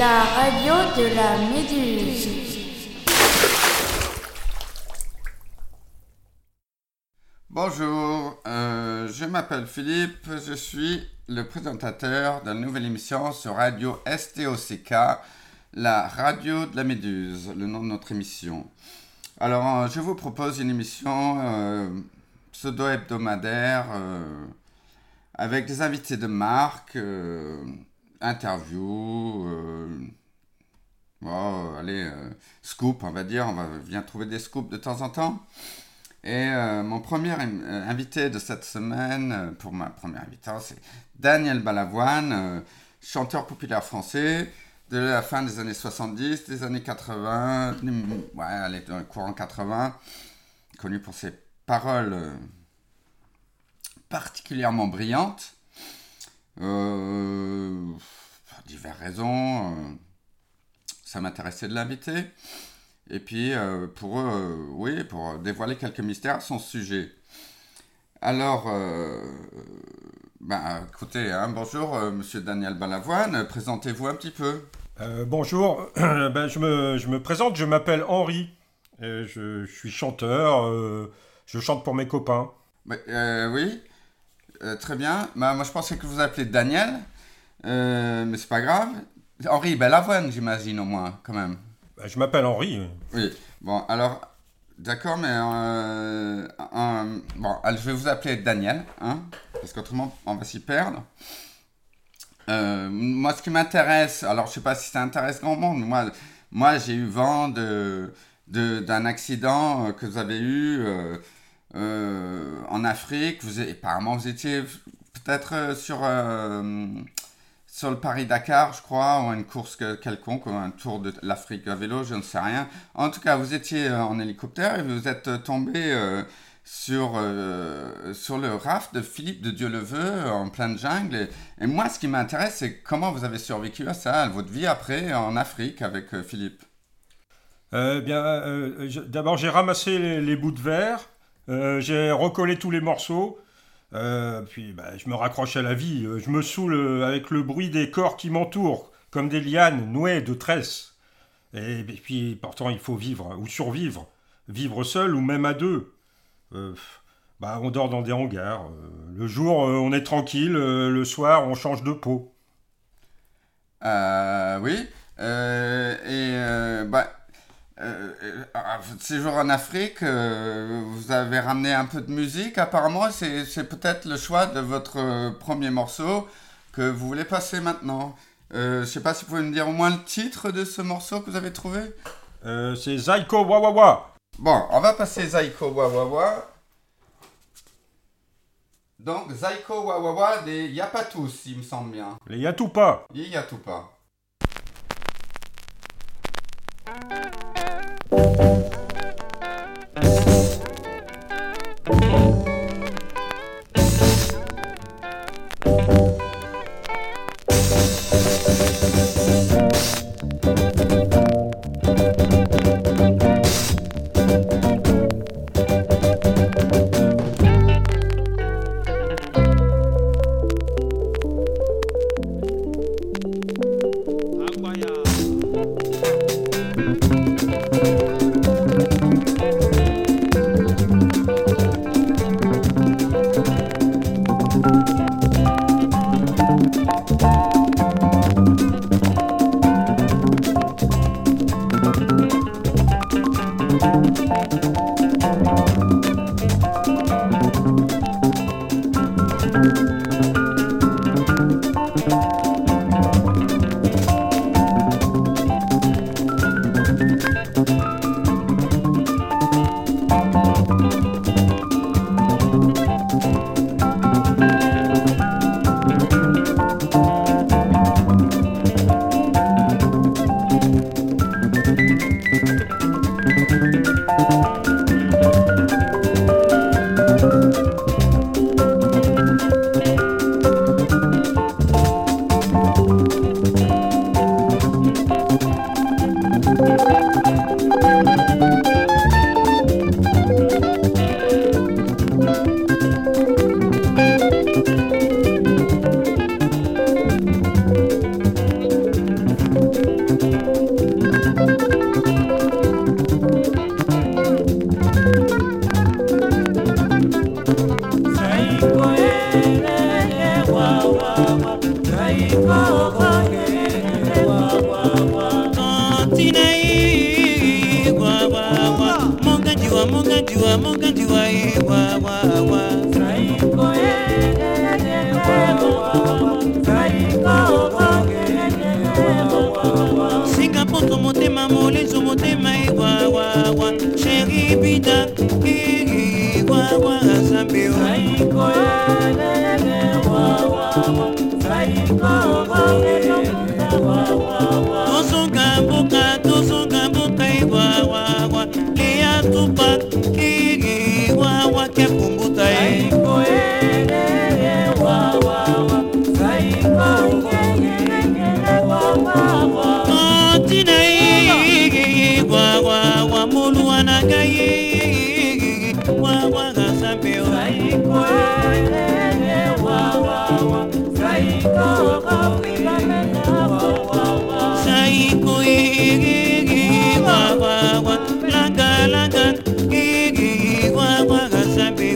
la radio de la Méduse. Bonjour, je m'appelle Philippe, je suis le présentateur de la nouvelle émission sur Radio STOCK, la radio de la Méduse, le nom de notre émission. Alors, je vous propose une émission pseudo-hebdomadaire avec des invités de marque, interviews, scoop, on va dire, vient trouver des scoops de temps en temps. Et mon premier invité de cette semaine, pour ma première invitée, c'est Daniel Balavoine, chanteur populaire français de la fin des années 70, des années 80, dans le courant 80, connu pour ses paroles particulièrement brillantes, pour diverses raisons, ça m'intéressait de l'inviter. Et puis, pour dévoiler quelques mystères à son sujet. Alors, écoutez, bonjour, monsieur Daniel Balavoine, présentez-vous un petit peu. Bonjour, je me présente, je m'appelle Henri, je suis chanteur, je chante pour mes copains. Oui, très bien. Moi, je pensais que vous appelez Daniel, mais c'est pas grave. Henri Balavoine, j'imagine, au moins, quand même. Je m'appelle Henri. Oui, bon, alors, d'accord, mais je vais vous appeler Daniel, parce qu'autrement, on va s'y perdre. Moi, ce qui m'intéresse, alors je ne sais pas si ça intéresse grand monde, moi j'ai eu vent d'un accident que vous avez eu en Afrique. Apparemment, vous étiez peut-être sur le Paris-Dakar, je crois, ou une course quelconque, ou un tour de l'Afrique à vélo, je ne sais rien. En tout cas, vous étiez en hélicoptère et vous êtes tombé sur le raft de Philippe de Dieuleveux en pleine jungle. Et moi, ce qui m'intéresse, c'est comment vous avez survécu à ça, votre vie après en Afrique avec Philippe. D'abord, j'ai ramassé les bouts de verre, j'ai recollé tous les morceaux. Puis je me raccroche à la vie, je me saoule avec le bruit des corps qui m'entourent, comme des lianes nouées de tresses. Et puis pourtant il faut vivre, ou survivre, vivre seul ou même à deux. On dort dans des hangars, le jour on est tranquille, le soir on change de peau. Oui, séjour en Afrique, vous avez ramené un peu de musique. Apparemment, c'est peut-être le choix de votre premier morceau que vous voulez passer maintenant. Je ne sais pas si vous pouvez me dire au moins le titre de ce morceau que vous avez trouvé. C'est Zaiko Wawawa. Bon, on va passer Zaiko Wawawa. Donc, Zaiko Wawawa des Yapatous, il me semble bien. Les Yatupa. Les Yatupa. Singapoto motema molezo motema wa chéri bida wa zambe tozonga mboka wa lea tupa wa kia kumbuta tina wa molu anagaye wa zambe saiko wa langa wa zambe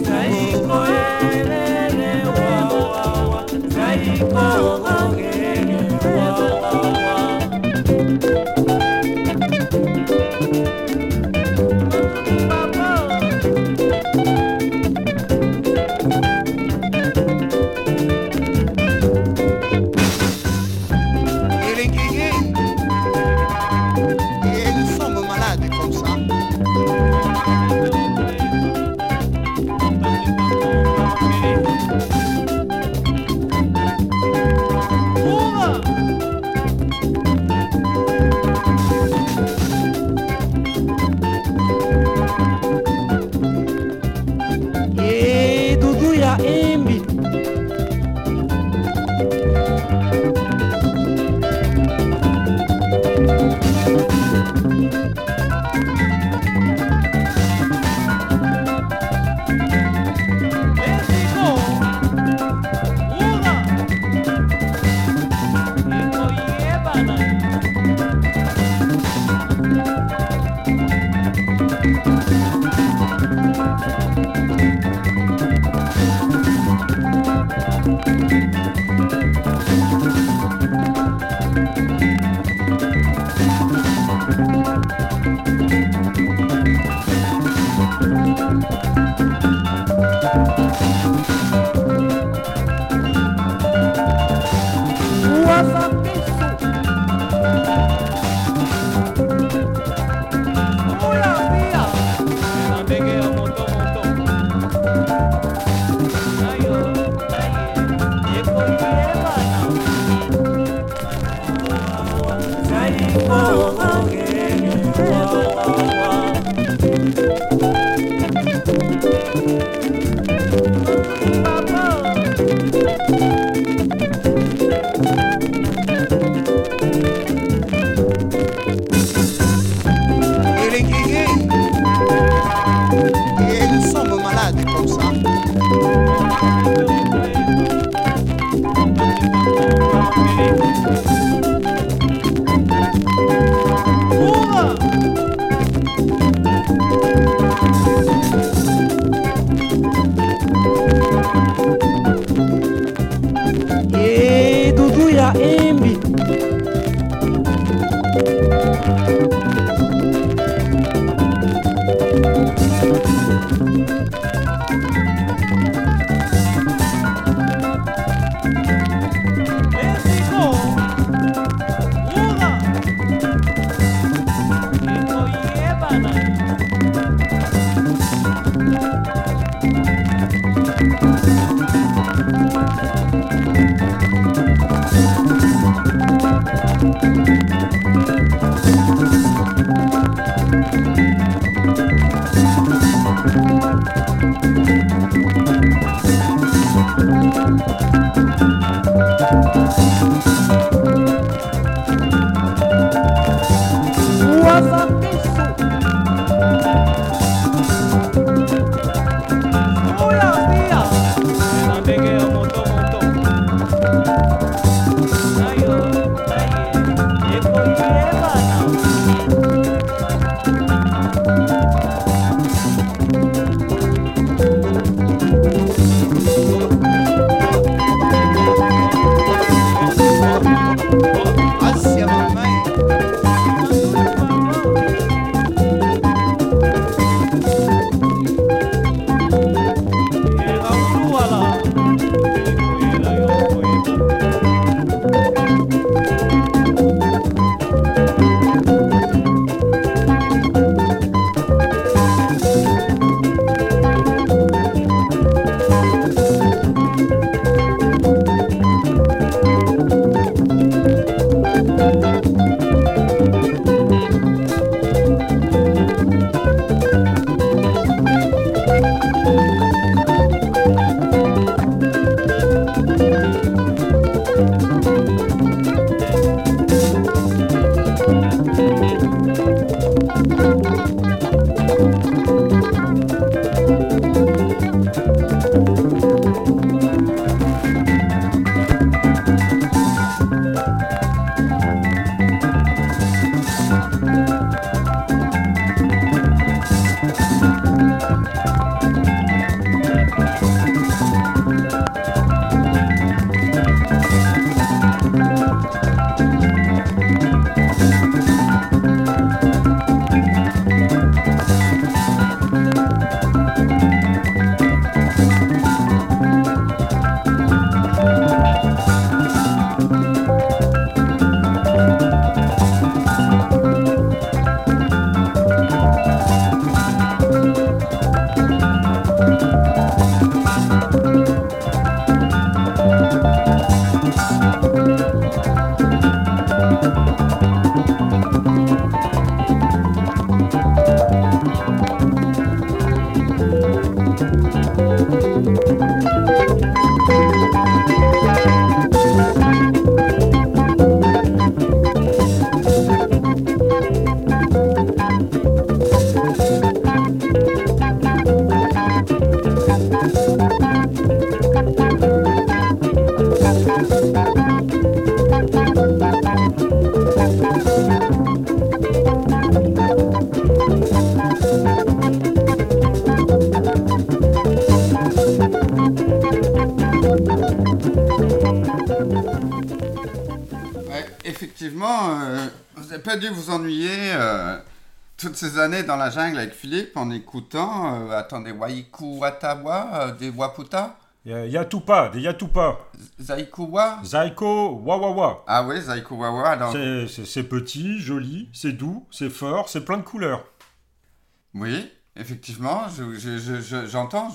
effectivement, vous n'avez pas dû vous ennuyer toutes ces années dans la jungle avec Philippe en écoutant, attendez, Waiku Watawa, des Waputa, Yatupa, des Yatupa. Zaikuwa. Zaiko Wawawa. Ah oui, Zaikuwawa. Alors... C'est petit, joli, c'est doux, c'est fort, c'est plein de couleurs. Oui, effectivement, j'entends.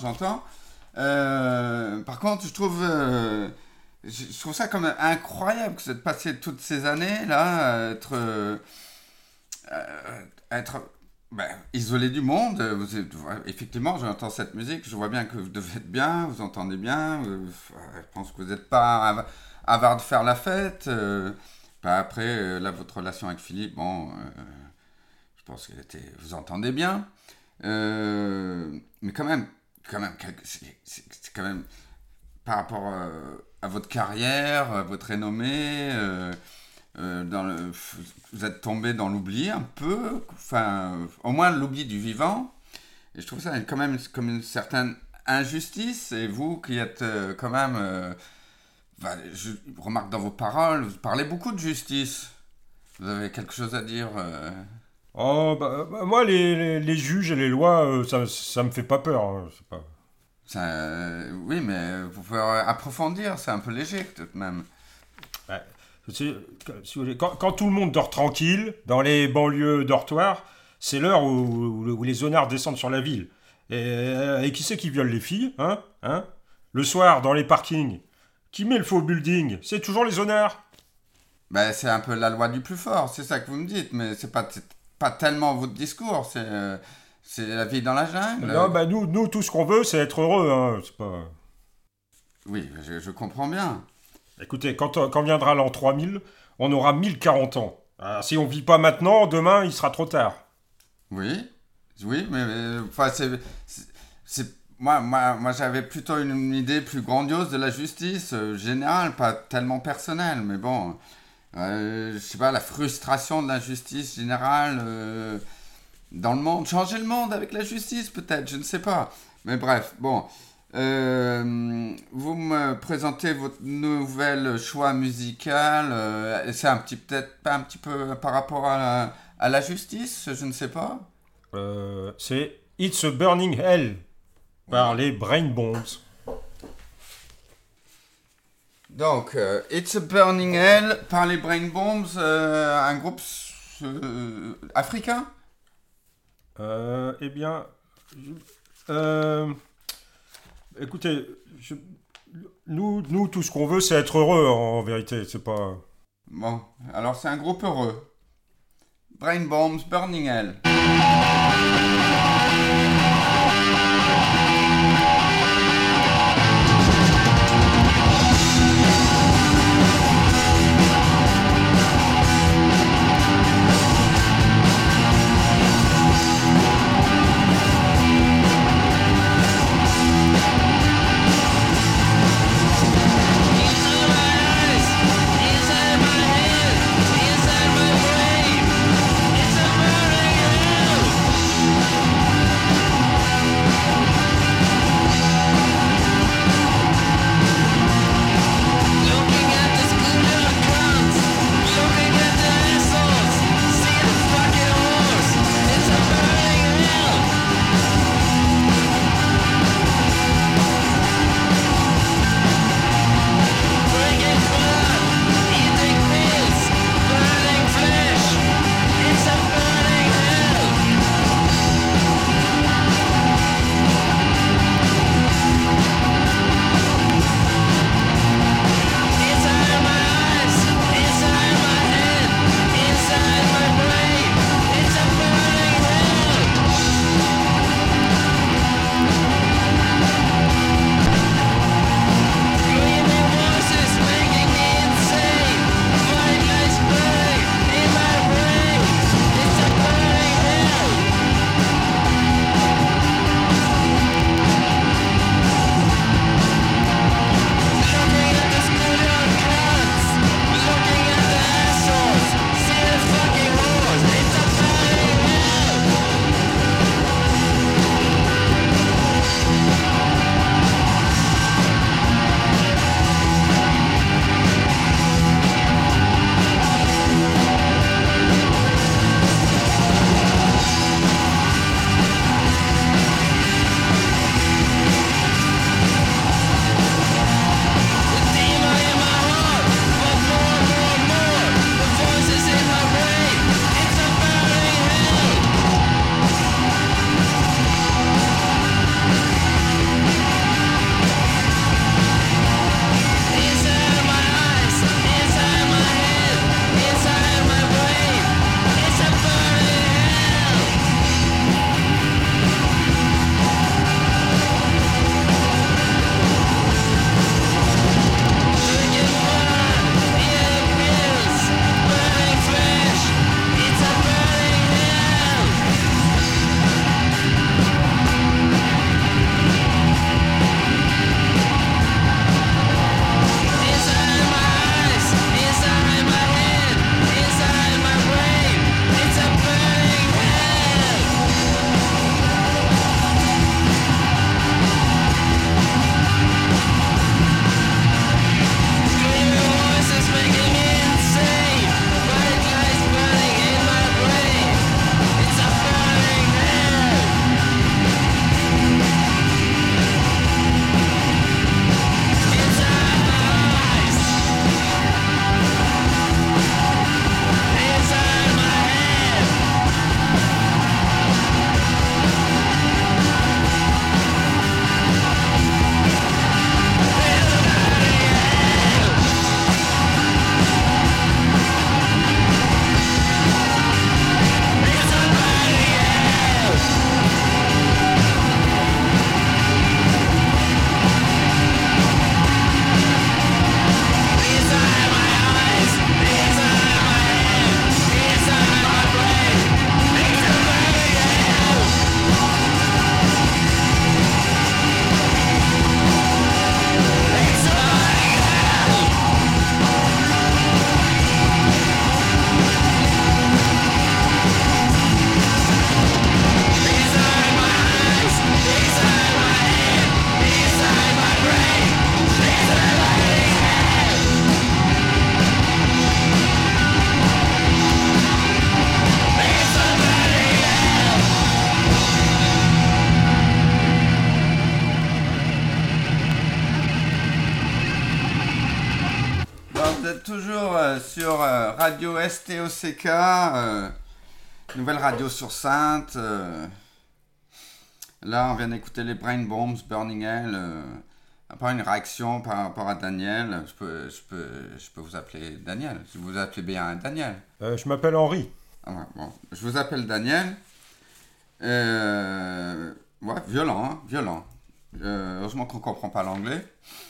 Par contre, je trouve ça quand même incroyable que vous êtes passé toutes ces années là, être isolé du monde. Effectivement, j'entends cette musique, je vois bien que vous devez être bien, vous entendez bien. Je pense que vous n'êtes pas avare de faire la fête. Après, là, votre relation avec Philippe, bon, je pense que vous entendez bien. Mais quand même, c'est quand même par rapport à votre carrière, à votre renommée, vous êtes tombé dans l'oubli un peu, enfin, au moins l'oubli du vivant. Et je trouve ça quand même comme une certaine injustice. Et vous qui êtes quand même, je remarque dans vos paroles, vous parlez beaucoup de justice. Vous avez quelque chose à dire Oh, moi, les juges et les lois, ça me fait pas peur. Hein, c'est pas... oui, mais vous pouvez approfondir, c'est un peu léger tout de même. Si vous voulez, quand tout le monde dort tranquille, dans les banlieues dortoirs, c'est l'heure où les zonards descendent sur la ville. Et qui c'est qui viole les filles, hein Le soir, dans les parkings, qui met le faux building? C'est toujours les zonards. C'est un peu la loi du plus fort, c'est ça que vous me dites, mais c'est pas tellement votre discours, c'est la vie dans la jungle. Non, nous, tout ce qu'on veut, c'est être heureux, hein, c'est pas... Oui, je comprends bien. Écoutez, quand viendra l'an 3000, on aura 1040 ans. Alors, si on vit pas maintenant, demain, il sera trop tard. Oui, mais enfin, moi, j'avais plutôt une idée plus grandiose de la justice générale, pas tellement personnelle, mais bon, je sais pas, la frustration de la justice générale dans le monde, changer le monde avec la justice peut-être, je ne sais pas. Mais bref, bon. Vous me présentez votre nouvel choix musical. C'est peut-être pas un petit peu par rapport à la justice, je ne sais pas. C'est It's a Burning Hell par les Brain Bombs. Donc, It's a Burning Hell par les Brain Bombs, un groupe africain. Eh bien, écoutez, nous, tout ce qu'on veut, c'est être heureux, en vérité, c'est pas... Bon, alors c'est un groupe heureux. Brain Bombs, Burning Hell. êtes toujours sur Radio STOCK, nouvelle radio sur Sainte. Là, on vient d'écouter les Brain Bombs, Burning Hell. Après une réaction par rapport à Daniel, je peux vous appeler Daniel. Je vous appelez bien Daniel. Je m'appelle Henri. Ah ouais, bon, je vous appelle Daniel. Ouais, violent, hein, violent. Heureusement qu'on ne comprend pas l'anglais.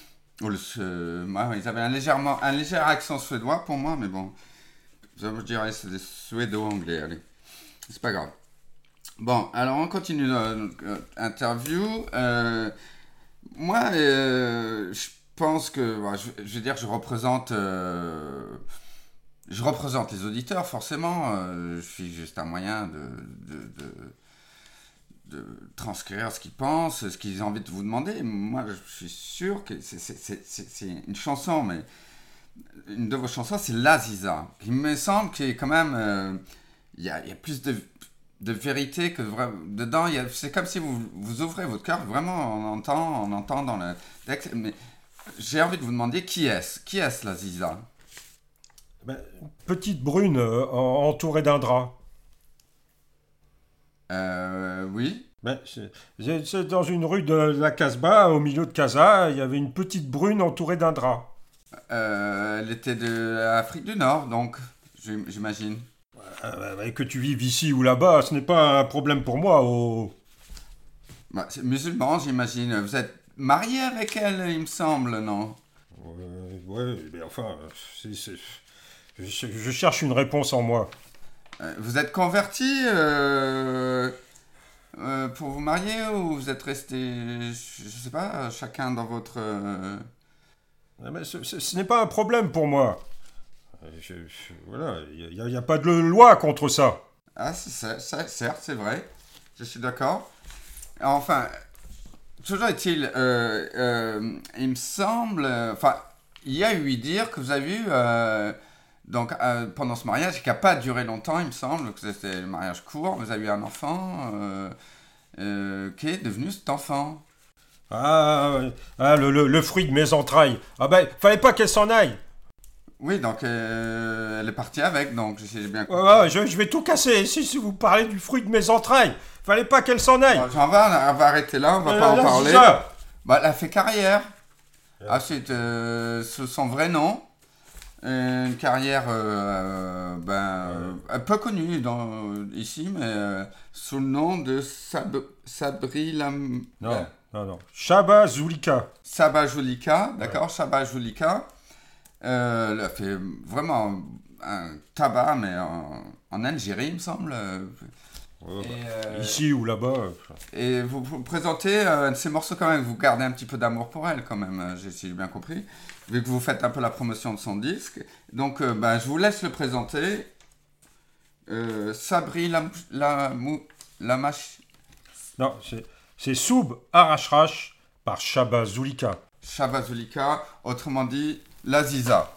Ils avaient un léger accent suédois pour moi, mais bon, je dirais c'est des suédo-anglais, allez. C'est pas grave. Bon, alors on continue notre interview. Moi, je pense que, je veux dire, je représente les auditeurs, forcément. Je suis juste un moyen de transcrire ce qu'ils pensent, ce qu'ils ont envie de vous demander. Moi, je suis sûr que c'est une chanson, mais une de vos chansons, c'est L'Aziza. Il me semble qu'il y a quand même, il y a plus de vérité que dedans. C'est comme si vous ouvrez votre cœur, vraiment, on entend dans le texte. Mais j'ai envie de vous demander qui est L'Aziza? Petite brune entourée d'un drap. Oui. C'est dans une rue de la Casbah, au milieu de Casa, il y avait une petite brune entourée d'un drap. Elle était de l'Afrique du Nord, donc, j'imagine. Que tu vives ici ou là-bas, ce n'est pas un problème pour moi. C'est musulman, j'imagine. Vous êtes marié avec elle, il me semble, non? Ouais, mais enfin, je cherche une réponse en moi. Vous êtes converti pour vous marier ou vous êtes resté, je sais pas, chacun dans votre... Ce n'est pas un problème pour moi. Voilà, il n'y a pas de loi contre ça. Ah, certes, c'est vrai. Je suis d'accord. Enfin, toujours est-il, il me semble... il y a eu dire que vous avez eu... Donc, pendant ce mariage, qui n'a pas duré longtemps, il me semble, que c'était un mariage court, vous avez eu un enfant qui est devenu cet enfant. Le fruit de mes entrailles. Fallait pas qu'elle s'en aille. Oui, donc elle est partie avec, donc j'ai bien compris. Je vais tout casser si vous parlez du fruit de mes entrailles. Fallait pas qu'elle s'en aille. On va arrêter là, on va pas en parler. Elle a fait carrière. Ensuite, sous son vrai nom. Une carrière un peu connue ici, mais sous le nom de Sabri Lam... Non. Chaba Zulika. Saba Julika, d'accord, Chaba Julika. Elle a fait vraiment un tabac, mais en Algérie, il me semble. Ici ou là-bas. Et vous présentez un de ces morceaux quand même, vous gardez un petit peu d'amour pour elle quand même, si j'ai bien compris, vu que vous faites un peu la promotion de son disque. Donc je vous laisse le présenter. Sabri Lamash. Non, c'est Soub Arashrash par Chaba Zulika. Chaba Zulika, autrement dit, l'Aziza.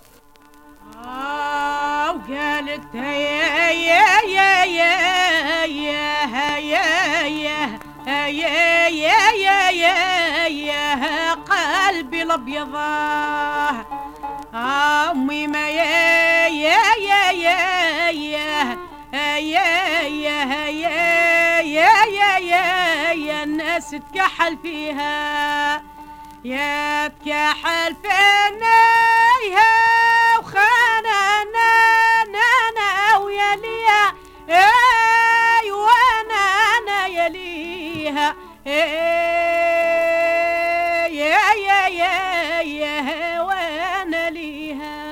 وقالت يا يا يا يا يا يا يا يا يا يا قلبي الابيض امي ما يا يا يا يا يا يا يا يا يا يا يا الناس تكحل فيها يا تكحل فينا وخاننا انا ويا ليا اي وانا انا يليها يا يا يا يا وانا ليها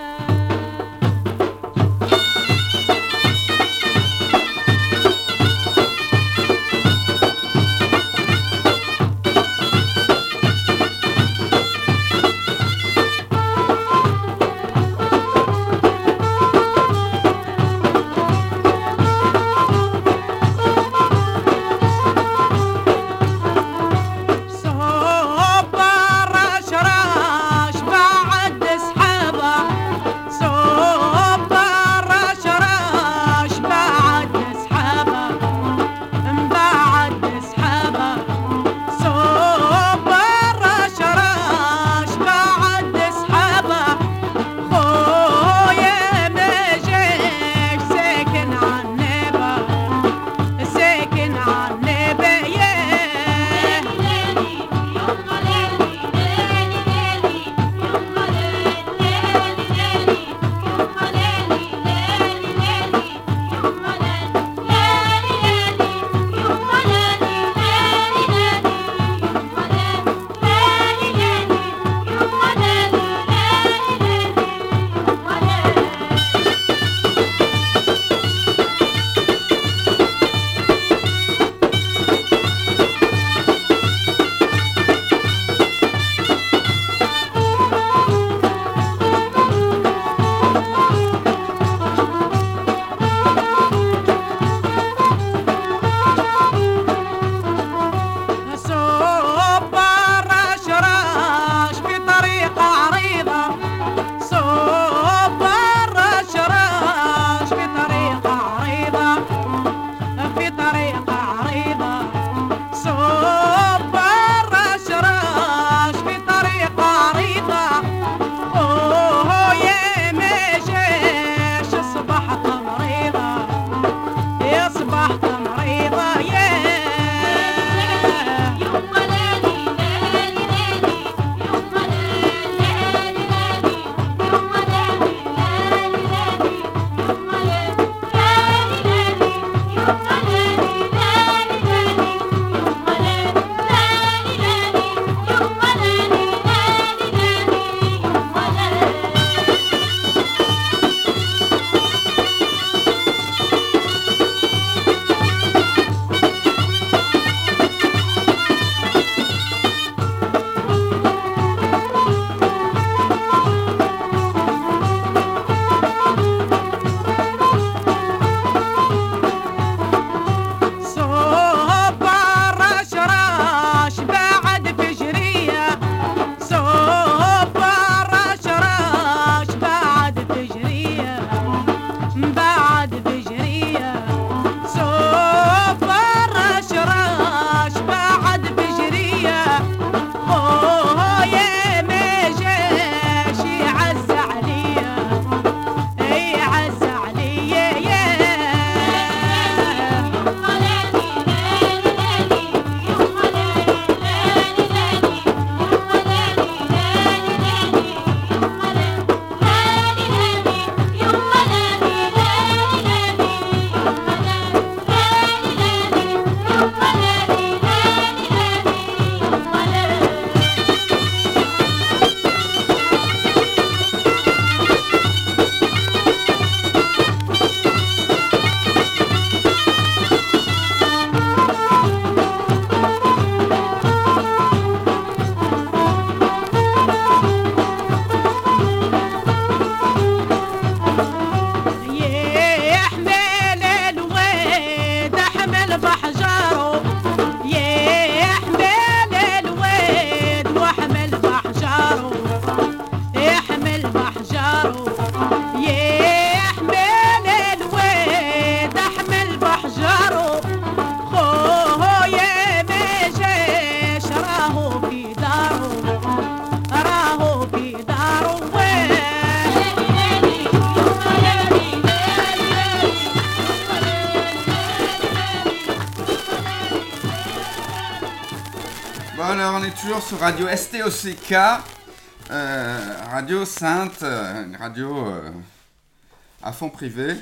Alors on est toujours sur Radio STOCK, Radio Sainte, une radio à fond privé.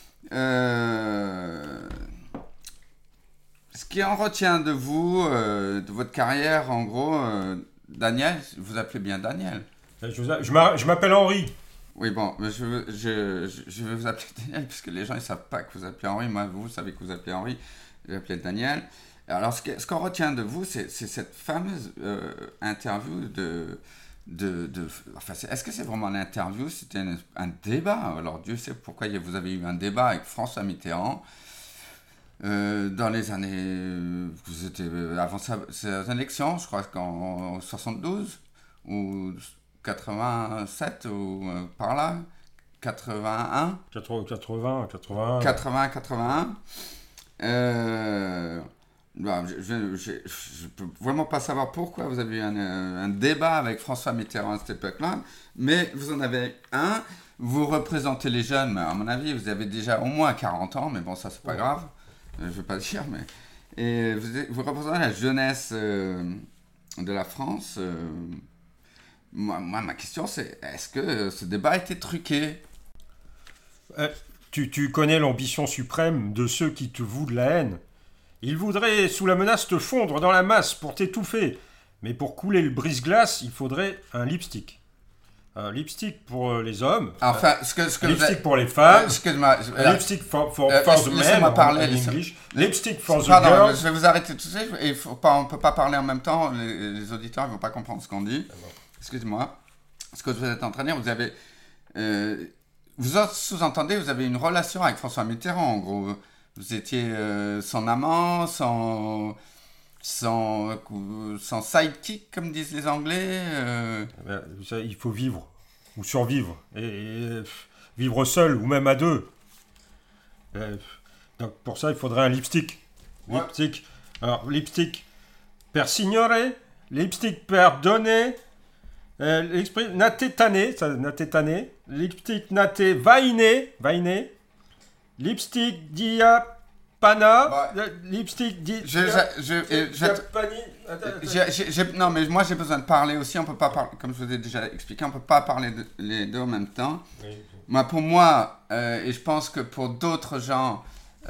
Ce qui en retient de vous, de votre carrière, en gros, Daniel, vous appelez bien Daniel. Je m'appelle Henri. Oui, bon, je vais vous appeler Daniel, puisque les gens ne savent pas que vous appelez Henri. Moi, vous savez que vous appelez Henri, je vais appeler Daniel. Alors, ce qu'on retient de vous, c'est cette fameuse interview enfin, est-ce que c'est vraiment une interview? C'était un débat. Alors, Dieu sait pourquoi vous avez eu un débat avec François Mitterrand. Dans les années... Vous étiez avant ces élections, je crois qu'en 72 ou 87 ou par là, 81. 81. 81. Je peux vraiment pas savoir pourquoi vous avez eu un débat avec François Mitterrand à cette époque-là, mais vous en avez un. Vous représentez les jeunes, mais à mon avis, vous avez déjà au moins 40 ans, mais bon, ça, c'est pas grave. Je ne veux pas le dire, mais... Et vous représentez la jeunesse de la France. Moi, ma question, c'est est-ce que ce débat a été truqué? Tu connais l'ambition suprême de ceux qui te vouent de la haine. Ils voudraient, sous la menace, te fondre dans la masse pour t'étouffer. Mais pour couler le brise-glace, il faudrait un lipstick. Un lipstick pour les hommes. Enfin, lipstick pour les femmes. Excuse-moi. Lipstick for the men en English. Lipstick for the girls. Je vais vous arrêter tout de suite. On ne peut pas parler en même temps. Les auditeurs ne vont pas comprendre ce qu'on dit. Excuse-moi. Ce que vous êtes en train de dire, vous avez... vous sous-entendez, vous avez une relation avec François Mitterrand, en gros. Vous étiez son amant, son sidekick, comme disent les Anglais. Il faut vivre, ou survivre, et vivre seul, ou même à deux. Donc pour ça, il faudrait un lipstick. Ouais. Lipstick. Alors, lipstick per signore, lipstick per donne, nate tane, lipstick nate vaine, lipstick dia pana, lipstick dia non, mais moi j'ai besoin de parler aussi. On peut pas parler, comme je vous ai déjà expliqué, on peut pas parler les deux en même temps. Oui. Pour moi, et je pense que pour d'autres gens,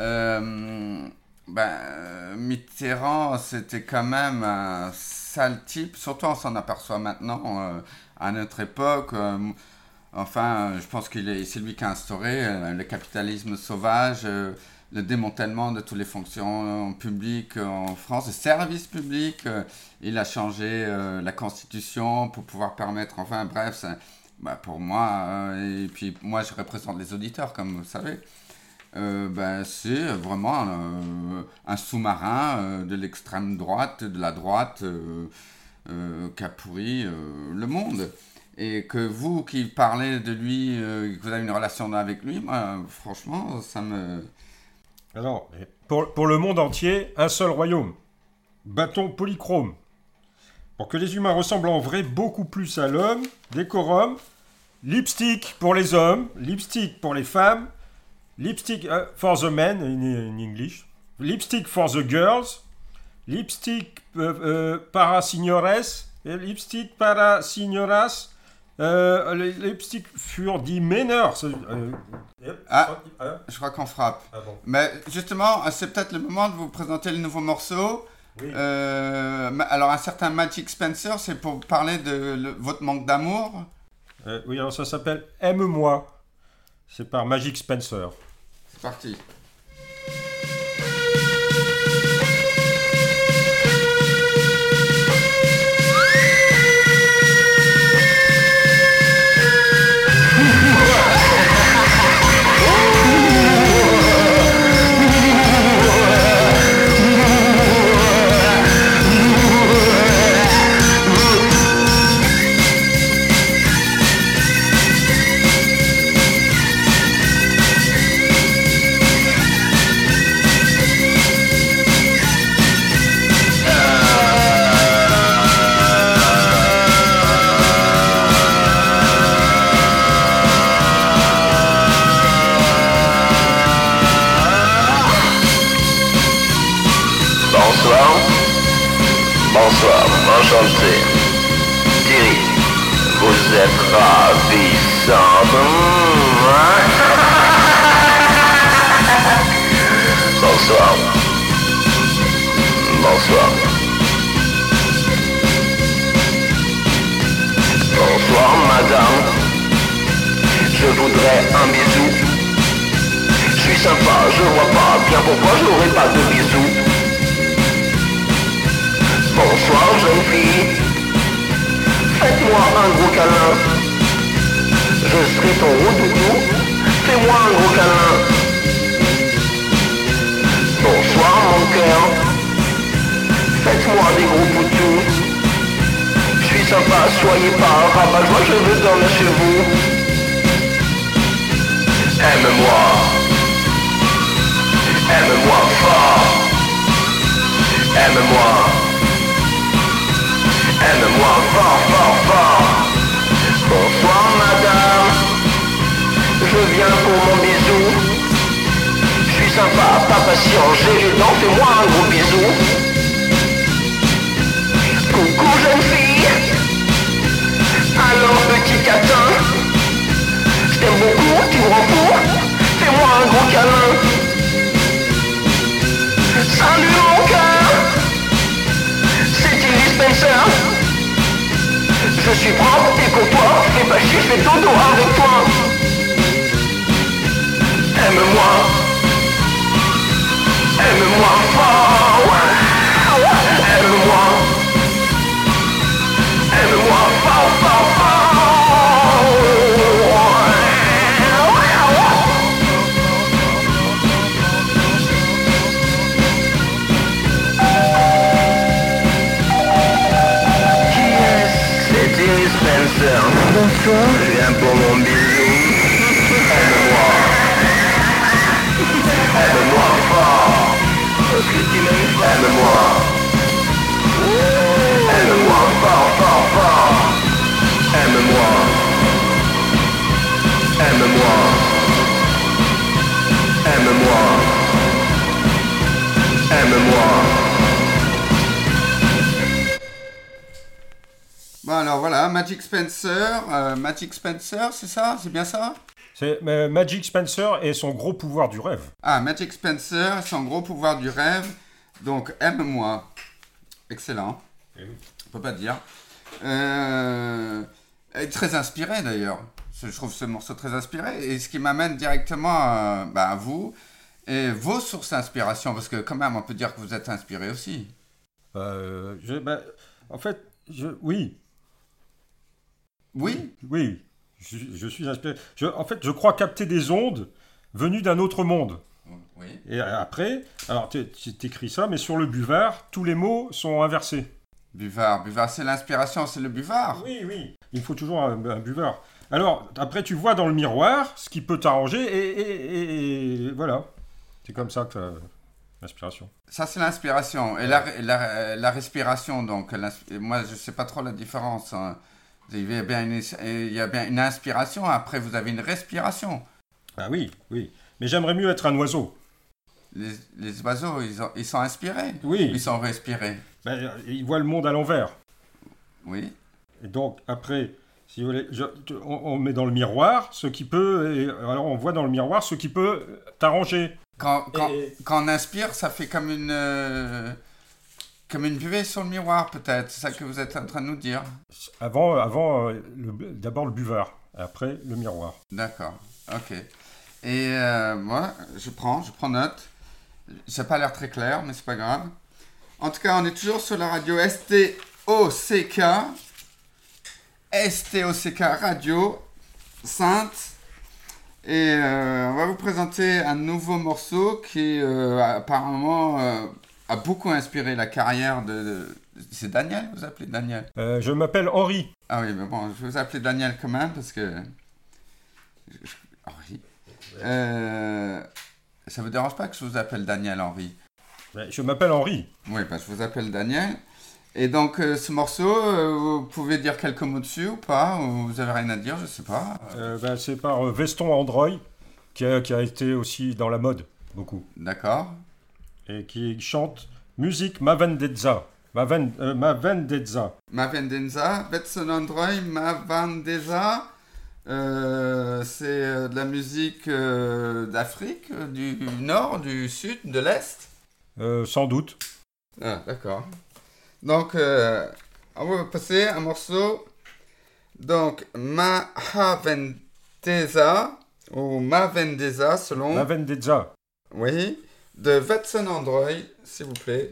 Mitterrand, c'était quand même un sale type. Surtout, on s'en aperçoit maintenant, à notre époque. Je pense c'est lui qui a instauré le capitalisme sauvage, le démantèlement de toutes les fonctions publiques en France, le service public. Il a changé la Constitution pour pouvoir permettre, pour moi, et puis moi je représente les auditeurs, comme vous le savez, c'est vraiment un sous-marin de l'extrême droite, de la droite, qui a pourri le monde. Et que vous qui parlez de lui, que vous avez une relation avec lui, moi, franchement, ça me... Alors, pour le monde entier, un seul royaume. Bâton polychrome. Pour que les humains ressemblent en vrai beaucoup plus à l'homme, décorum, lipstick pour les hommes, lipstick pour les femmes, lipstick for the men in English, lipstick for the girls, lipstick para signores, et lipstick para signoras. Les lipsticks furent dits meneurs. Je crois qu'on frappe. Ah bon. Mais justement, c'est peut-être le moment de vous présenter le nouveau morceau. Oui. Alors, un certain Magic Spencer, c'est pour parler de votre manque d'amour. Oui, alors ça s'appelle Aime-moi. C'est par Magic Spencer. C'est parti. Bonsoir. enchanté. Thierry, vous êtes ravissante. Bonsoir. Bonsoir. Bonsoir, madame. Je voudrais un bisou. Je suis sympa, je vois pas bien pourquoi j'aurais pas de bisous. Bonsoir, jeune fille. Faites-moi un gros câlin. Je serai ton roux-doudou. Fais-moi un gros câlin. Bonsoir, mon cœur. Faites-moi des gros poutous. Je suis sympa, soyez pas rabat-joie, je veux dormir chez vous. Aime-moi. Aime-moi fort. Aime-moi. Aime-moi fort, fort, fort. Bonsoir, madame. Je viens pour mon bisou. Je suis sympa, pas patient, j'ai les dents, fais-moi un gros bisou. Coucou, jeune fille. Alors, petit catin. Je t'aime beaucoup, tu me rends fou. Fais-moi un gros câlin. Salut, mon cœur. C'est Tilly Spencer. Je suis propre et courtois. Fais pas chier, je fais dodo avec toi. Aime-moi. Aime-moi fort. Aime-moi. Aime-moi fort, fort, fort. Qui est-ce? C'est Tilly Spencer. Bonsoir. Je viens pour mon bisou. Aime-moi. Aime-moi fort. Parce que tu m'aimes fort. Aime-moi. Aime-moi fort, fort, fort. Aime-moi. Aime-moi. Aime-moi. Aime-moi. Bon, alors voilà, Magic Spencer. Magic Spencer, c'est ça? C'est bien ça? C'est Magic Spencer et son gros pouvoir du rêve. Ah, Magic Spencer, son gros pouvoir du rêve. Donc, aime-moi. Excellent. Eh oui. On peut pas dire. Et très inspiré d'ailleurs. Je trouve ce morceau très inspiré. Et ce qui m'amène directement à vous et vos sources d'inspiration. Parce que quand même, on peut dire que vous êtes inspiré aussi. En fait, oui. Oui? Oui, je suis inspiré. En fait, je crois capter des ondes venues d'un autre monde. Oui. Et après, alors t'écris ça, mais sur le buvard, tous les mots sont inversés. Buvard, c'est l'inspiration, c'est le buvard. Oui. Il faut toujours un buvard. Alors, après, tu vois dans le miroir ce qui peut t'arranger et voilà. C'est comme ça que l'inspiration. Ça, c'est l'inspiration. Et la respiration, donc, moi, je sais pas trop la différence. Hein. Il y a bien une inspiration, après, vous avez une respiration. Ah oui. Mais j'aimerais mieux être un oiseau. Les oiseaux, ils sont inspirés. Oui. Ils sont respirés. Ils voient le monde à l'envers. Oui. Et donc, après, si vous voulez, on met dans le miroir ce qui peut... alors, on voit dans le miroir ce qui peut t'arranger. Quand on inspire, ça fait comme une buvée sur le miroir, peut-être. C'est ça que vous êtes en train de nous dire. D'abord le buvard, après le miroir. D'accord, ok. Et moi, je prends note. Ça n'a pas l'air très clair, mais c'est pas grave. En tout cas, on est toujours sur la radio STOCK. STOCK Radio Sainte. Et on va vous présenter un nouveau morceau qui apparemment a beaucoup inspiré la carrière de... C'est Daniel, vous appelez Daniel? Je m'appelle Henri. Ah oui, mais bon, je vais vous appeler Daniel quand même parce que... Henri. Ça vous dérange pas que je vous appelle Daniel, Henri? Je m'appelle Henri. Oui, je vous appelle Daniel. Et donc, ce morceau, vous pouvez dire quelques mots dessus ou pas? Ou vous avez rien à dire, je sais pas. C'est par Veston Androy, qui a été aussi dans la mode, beaucoup. D'accord. Et qui chante Musique Ma Vendetta. Ma vendezza. Ma vendenza, Vetsenandroi, ma vendeza. C'est de la musique d'Afrique, du nord, du sud, de l'est. Sans doute. Ah, d'accord. Donc, on va passer un morceau. Donc, Ma Vendeza, ou Ma Vendeza, selon... Ma vendezza. Oui, de Vetsenandroi, s'il vous plaît.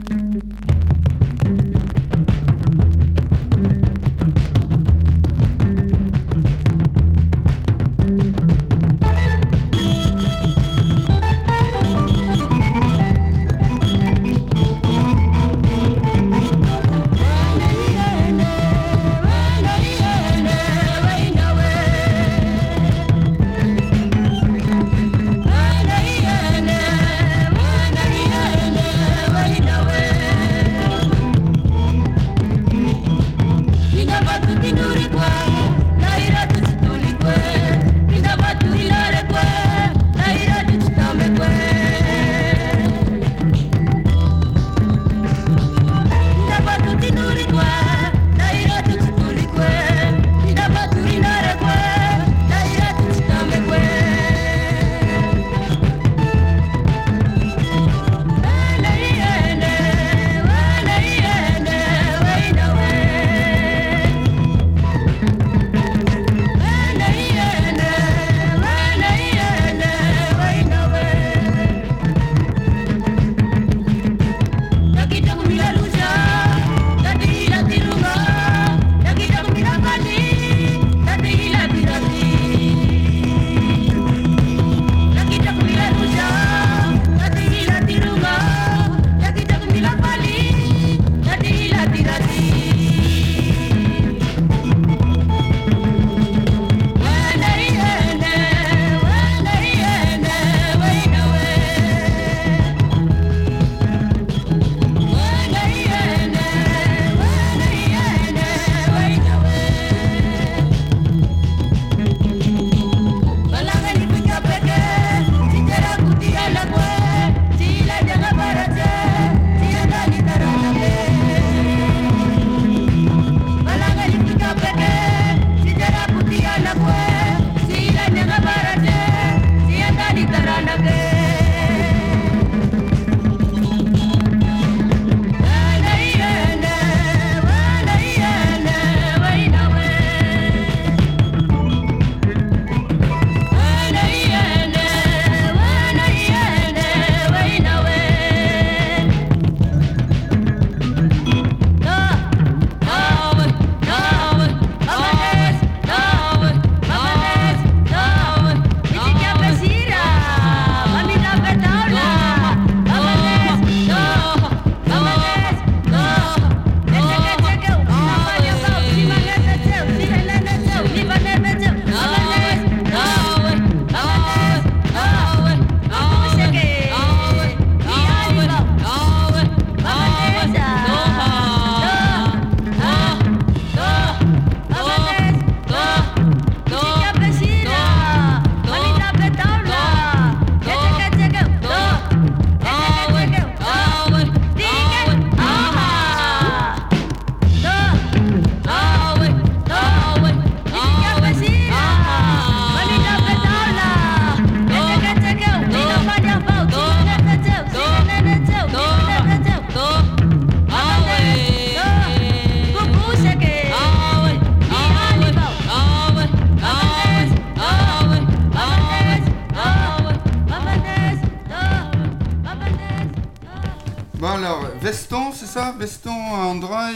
Veston, c'est ça? Veston, Androy,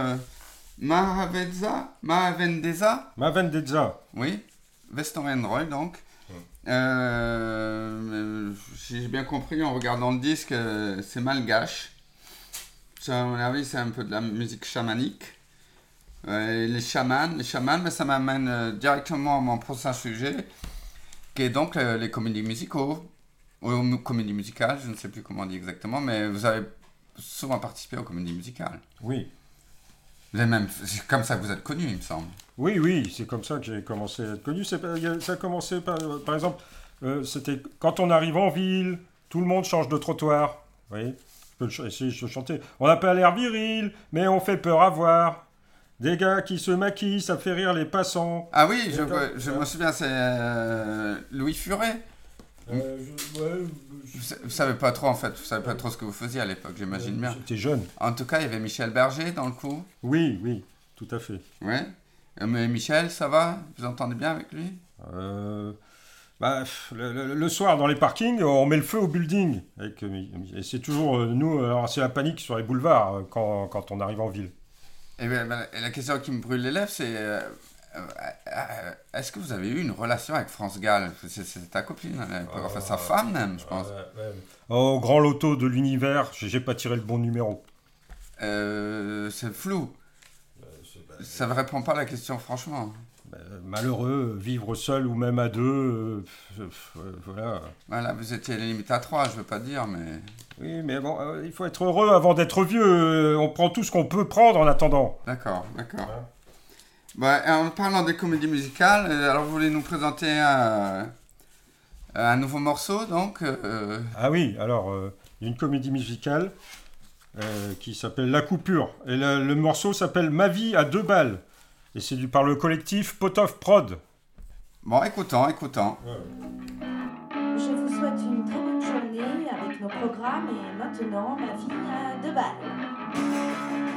Mahavendeza? Ma vendezza. Oui, Veston Androy, donc. J'ai bien compris en regardant le disque, c'est malgache. Ça, à mon avis, c'est un peu de la musique chamanique. Les chamans, mais ça m'amène directement à mon prochain sujet, qui est donc les comédies musicaux. Ou comédies musicales, je ne sais plus comment on dit exactement, mais vous avez souvent participé aux comédies musicales. Oui. Vous avez même, c'est comme ça que vous êtes connu, il me semble. Oui, c'est comme ça que j'ai commencé à être connu. Ça a commencé par exemple, c'était quand on arrive en ville, tout le monde change de trottoir. Vous voyez ? peux essayer de chanter. On n'a pas l'air viril, mais on fait peur à voir. Des gars qui se maquillent, ça fait rire les passants. Ah oui, je me souviens, c'est Louis Furet. Vous savez pas trop en fait, vous savez pas trop ce que vous faisiez à l'époque, j'imagine bien. J'étais jeune. En tout cas, il y avait Michel Berger dans le coup. Oui, tout à fait. Ouais. Mais Michel, ça va? Vous entendez bien avec lui? Le soir, dans les parkings, on met le feu au building. Et c'est toujours, nous, alors c'est la panique sur les boulevards quand on arrive en ville. Et la question qui me brûle les lèvres, c'est est-ce que vous avez eu une relation avec France Gall? C'est ta copine, enfin sa femme même, je pense. Au grand loto de l'univers, j'ai pas tiré le bon numéro. C'est flou. Ça ne répond pas à la question, franchement. Malheureux, vivre seul ou même à deux, voilà. Voilà, vous étiez limite à 3, je veux pas dire, mais... Oui, mais bon, il faut être heureux avant d'être vieux. On prend tout ce qu'on peut prendre en attendant. D'accord. En parlant des comédies musicales, alors vous voulez nous présenter un nouveau morceau, donc Ah oui, alors, il y a une comédie musicale qui s'appelle La Coupure. Et le morceau s'appelle Ma vie à 2 balles. Et c'est par le collectif Pot of Prod. Bon, écoutons. Je vous souhaite une très bonne journée avec nos programmes et maintenant Ma vie à 2 balles.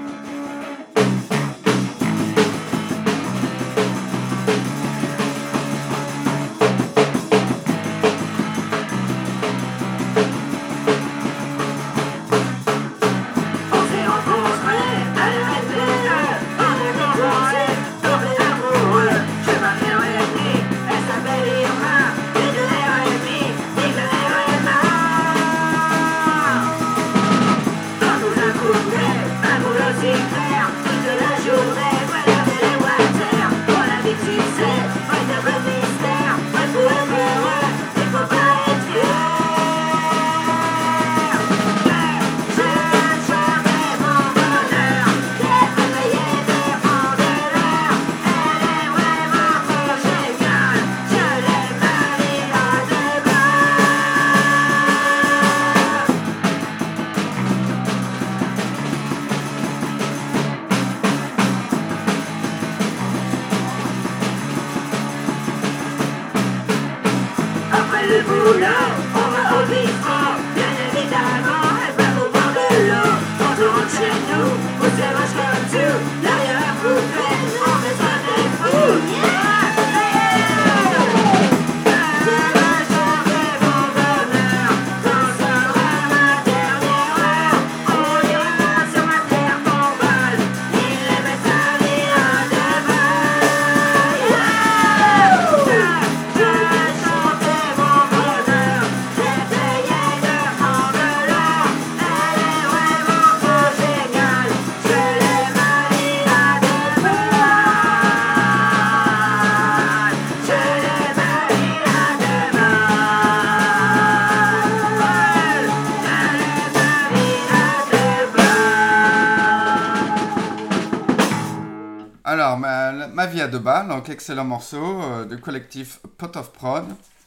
Alors, ma vie à 2 balles, donc excellent morceau du collectif Pot of Prod.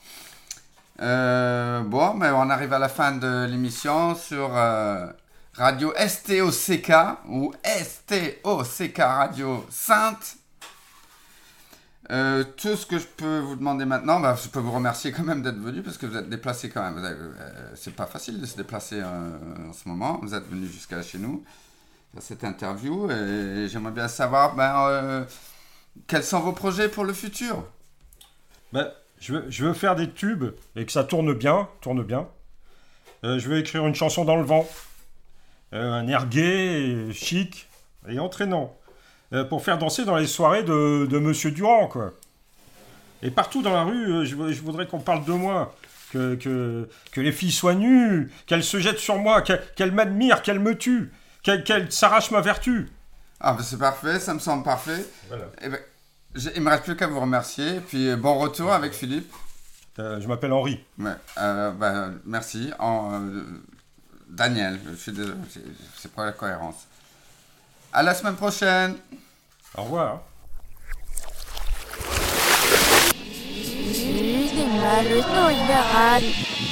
Bon, mais on arrive à la fin de l'émission sur Radio STOCK ou STOCK Radio Sainte. Tout ce que je peux vous demander maintenant, je peux vous remercier quand même d'être venu parce que vous êtes déplacé quand même. C'est pas facile de se déplacer en ce moment. Vous êtes venu jusqu'à chez nous à cette interview et j'aimerais bien savoir quels sont vos projets pour le futur. Je veux faire des tubes et que ça tourne bien. Je veux écrire une chanson dans le vent, un air gai, chic et entraînant. Pour faire danser dans les soirées de Monsieur Durand, quoi. Et partout dans la rue, je voudrais qu'on parle de moi, que les filles soient nues, qu'elles se jettent sur moi, qu'elles m'admirent, qu'elles me tuent, qu'elles s'arrachent ma vertu. Ah, c'est parfait, ça me semble parfait. Voilà. Il me reste plus qu'à vous remercier, puis bon retour avec Philippe. Je m'appelle Henri. Ouais, merci. Daniel, je suis désolé, c'est pour la cohérence. À la semaine prochaine. Au revoir. Du des mal libéral.